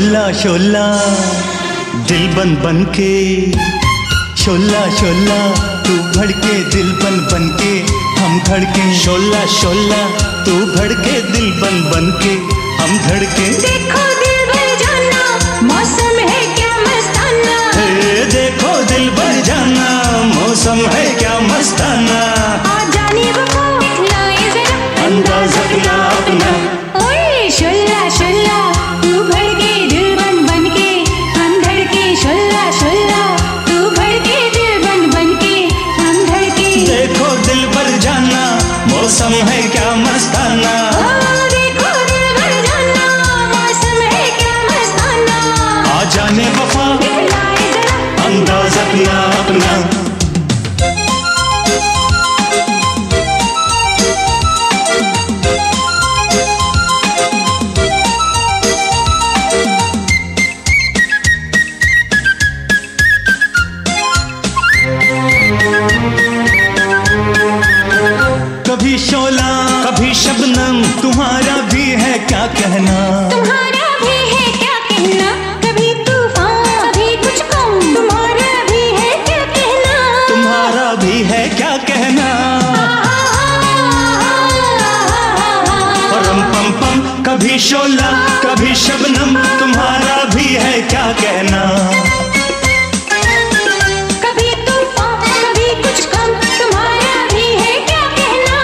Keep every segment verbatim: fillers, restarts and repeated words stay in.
शोला शोला दिल बन बन के, शोला शोला तू भड़के दिल बन बन के हम धड़के। शोला शोला तू भड़के दिल बन बन के हम धड़के। देखो दिल भर जाना मौसम है क्या मस्ताना, हे देखो दिल भर जाना मौसम है क्या मस्ताना। आ जाने वफा दिखलाए जरा अंदाज़ अपना अपना। ओए शोला शोला तू भड़के दिल बन बन के हम धड़के। शोला शोला तू भड़के दिल बन बन के हम धड़के। देखो दिल भर जाना मौसम है क्या मस्ताना। ओ देखो दिल भर जाना मौसम है क्या मस्ताना। आ जाने वफा दिखलाए जरा अंदाज़ अपना अपना। कभी शोला कभी शबनम तुम्हारा भी है क्या कहना। तुम्हारा भी है क्या कहना, कभी तूफान कभी कुछ कम। तुम्हारा भी है क्या कहना, तुम्हारा भी है क्या कहना। परम पम पम कभी शोला कभी शबनम तुम्हारा भी है क्या कहना। कभी तूफान कभी कुछ कम। तुम्हारा भी है क्या कहना।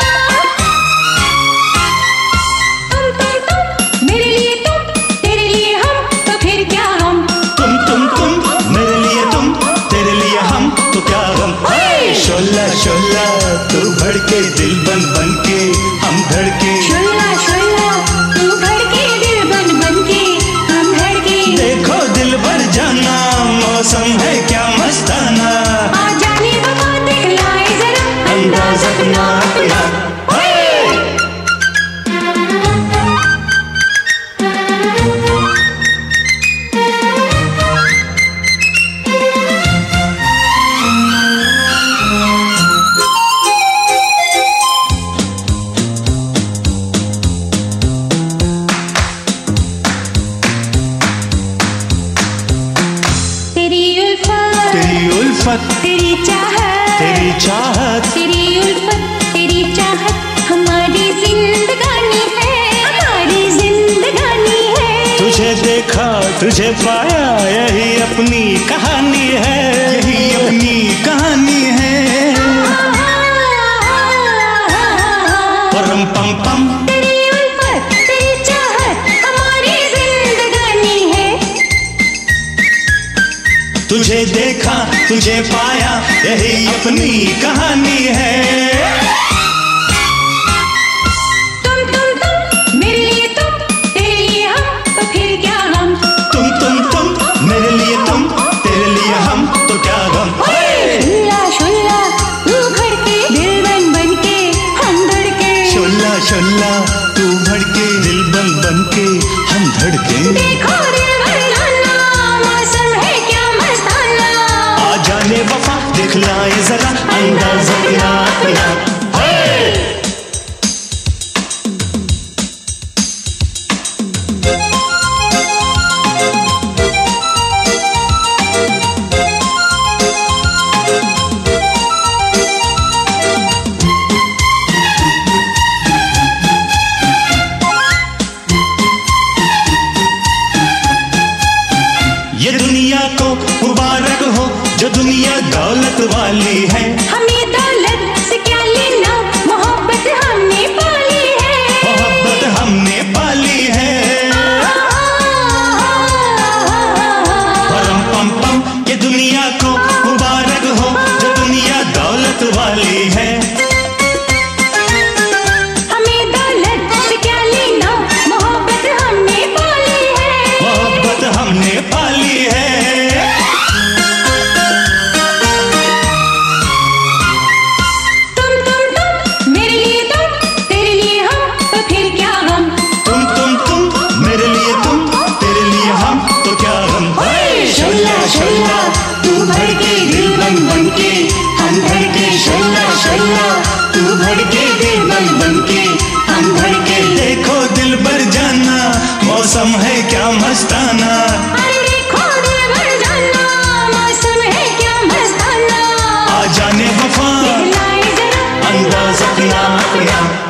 तुम तुम तुम मेरे लिए तुम, तेरे लिए हम तो फिर क्या हम। तुम तुम तुम मेरे लिए तुम, तेरे लिए हम तो क्या हम। ओए! शोला शोला तू भड़के दिल बन बन के हम धड़के। शोला शोला तू भड़के दिल बन बन के हम धड़के। देखो दिल भर जाना मौसम है क्या मस्ताना। आ जाने वफा दिखलाए जरा अंदाज़ अपना अपना। तेरी उल्फत तेरी उल्फत तेरी चाहत, तेरी चाहत, तेरी उल्फत तेरी चाहत हमारी जिंदगानी है, हमारी जिंदगानी है। तुझे देखा तुझे पाया यही अपनी कहानी है, यही अपनी कहानी है। परम पम पम तेरी उल्फत तेरी चाहत हमारी जिंदगानी है। तुझे देखा तुझे पाया यही अपनी कहानी है। तुम तुम तुम मेरे लिए तुम, तेरे लिए हम तो फिर क्या हम। तुम तुम तुम मेरे लिए तुम, तेरे लिए हम तो क्या गम। शोला शोला तू भड़के दिल बन बन के हम धड़के। शोला शोला तू भड़के दिल बन बन के हम धड़के। देखो दिल भर जाना मौसम है क्या मस्ताना। आ जाने वफा दिखलाए जरा अंदाज़ अपना अपना। ये दुनिया को मुबारक हो जो दुनिया दौलत वाली है। हमें दौलत से क्या लेना, मोहब्बत हमने पाली है। मोहब्बत हमने पाली है। परम पम पम ये दुनिया को मुबारक हो जो दुनिया दौलत वाली है। हमें दौलत से क्या लेना, मोहब्बत हमने पाली है। मोहब्बत हमने पाली है। तुम तुम तुम मेरे लिए तुम, तेरे लिए हम तो फिर क्या हम। तुम तुम तुम मेरे लिए तुम, तेरे लिए हम तो क्या हम। शोला शोला तू भड़के दिल बन बन के हम धड़के। शोला शोला तू भड़के दिल बन बन के हम धड़के। देखो दिल भर जाना मौसम है क्या मस्ताना। गोरिया